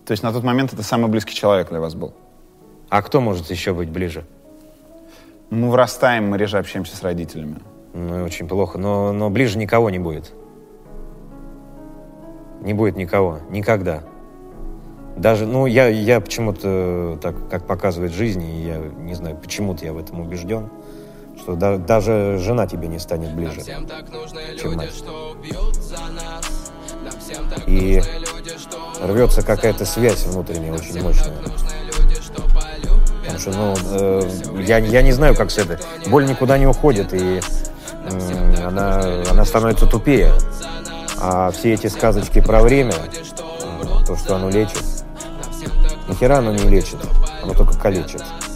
То есть на тот момент это самый близкий человек для вас был? А кто может еще быть ближе? Мы вырастаем, мы реже общаемся с родителями. Ну, очень плохо, но ближе никого не будет. Не будет никого, никогда. Даже, я почему-то, так как показывает жизнь, и я не знаю, почему-то я в этом убежден, что даже жена тебе не станет ближе, чем мать. И рвется какая-то связь внутренняя очень мощная. Потому что, я не знаю, как с этой. Боль никуда не уходит, и она становится тупее. А все эти сказочки про время, то, что оно лечит, нихера оно не лечит, оно только калечит.